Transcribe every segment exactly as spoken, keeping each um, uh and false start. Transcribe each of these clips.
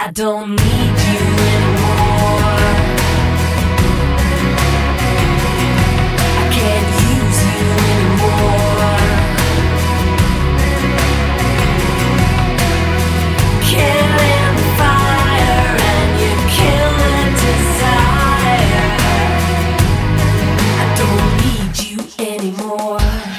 I don't need you anymore. I can't use you anymore. Killing the fire and you're killing desire. I don't need you anymore.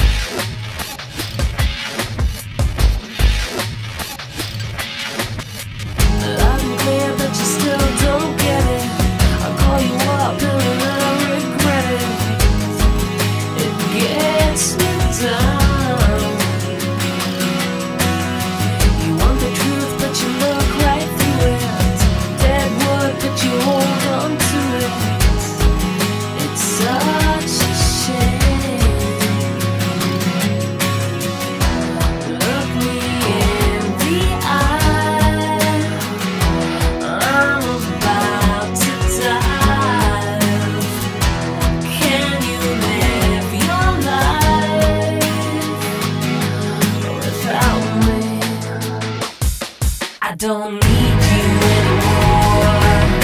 I don't need you anymore.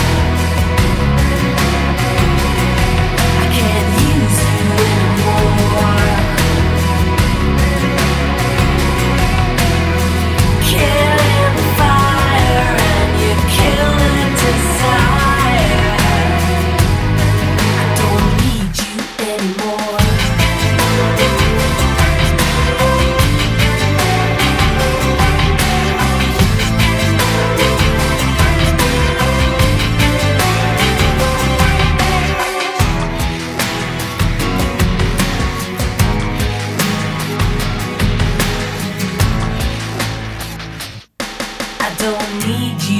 I can't use you anymore. Killing the fire and you're killing desire. I don't need you anymore. I don't need you.